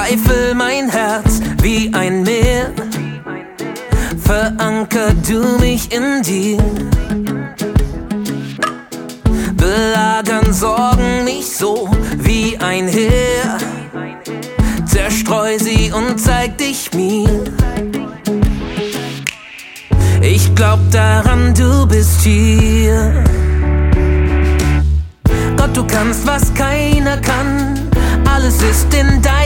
Zweifel mein Herz wie ein Meer, veranker du mich in dir. Belagern Sorgen mich so wie ein Heer, zerstreu sie und zeig dich mir. Ich glaub daran, du bist hier. Gott, du kannst, was keiner kann. Alles ist in deinem